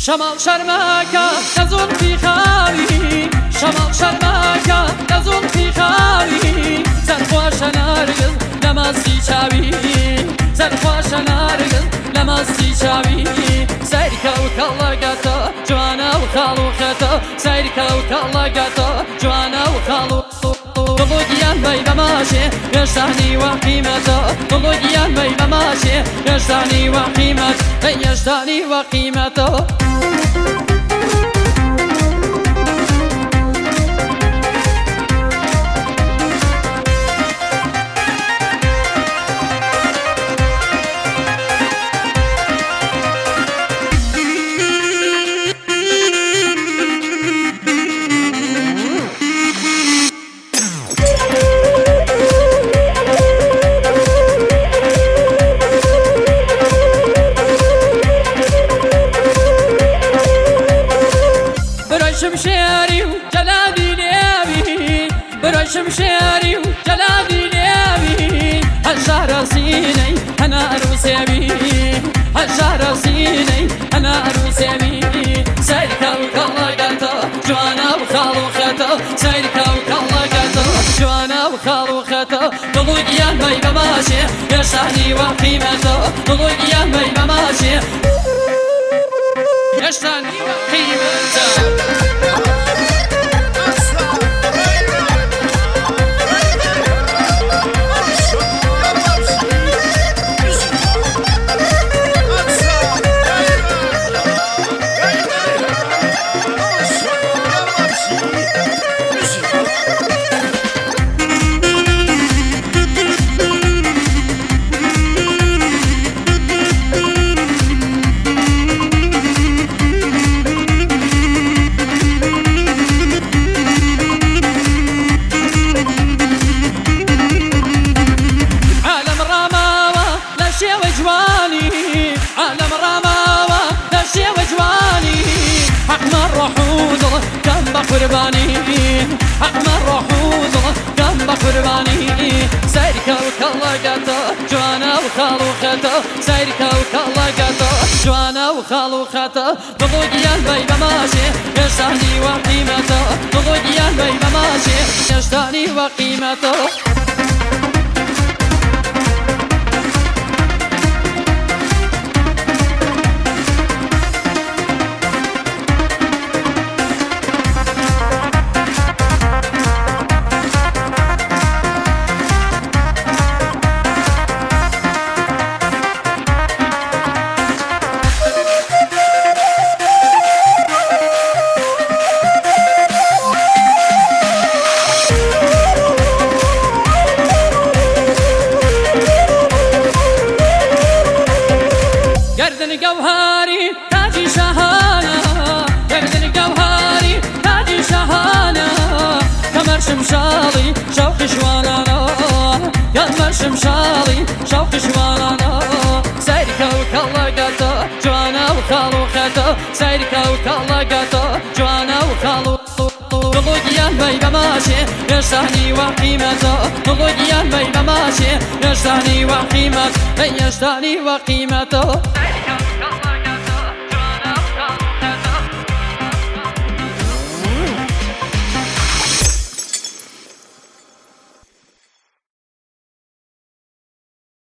شمال شرماکە دەزۆن فی خاوی شمال شرماکە دەزۆن فی خاوی سەرخۆشە نارگز لە ماستی چاوی سەرخۆشە نارگز لە ماستی چاوی سەیرکە و کەڵەگەتە جوانە و خاڵ و خەتە سەیرکە و کەڵەگەتە جوانە و خاڵ و دڵۆگیان بەی بەماشێ هێشتانی وە قیمەتە دڵۆگیان بەی بەماشێ هێشتانی وە قیمەت هێشتانی وە قیمەتە شمشێری و جەلادی لێوی برۆی شمشێری و جەلادی لێوی هەژارە سینەی هەنا ئەروسێوی هەژارە سینەی هەنا ئەروسێوی سەیرکە و کەڵەگەتە جوانە و خاڵ و خەتە سەیرکە و کەڵەگەتە جوانە و خاڵ و خەتە دڵۆگیان بەی بەماشێ هێشتانی وە قیمەتە دڵۆگیان بەی بەماشێ هێشتانی وە قیمەتە عالم راماوە لە شێوە جوانی حەقمە ڕۆح و دڵ کەم بە قوربانی حەقمە ڕۆح و دڵ کەم بە قوربانی سەیرکە و کەڵەگەتە جوانە و خاڵ و خەتە سەیرکە و کەڵەگەتە جوانە و خاڵ و خەتە دڵۆگیان بەی بەماشێ هێشتانی وە قیمەتە دڵۆگیان بەی بەماشێ هێشتانی وە قیمەتە گردن گوهری تاجی شاهانه گردن گوهری تاجی شاهانه کمر شمشالی شوق شوانانه کمر شمشالی شوق شوانانه سەیرکە و کەڵەگەتە جوانە و خاڵ و خەتە سەیرکە و کەڵەگەتە جوانە و خاڵ و دڵۆگیان بەی بەماشێ هێشتانی وە قیمەتە دڵۆگیان بەی بەماشێ هێشتانی وە قیمەت هێشتانی وە قیمەتە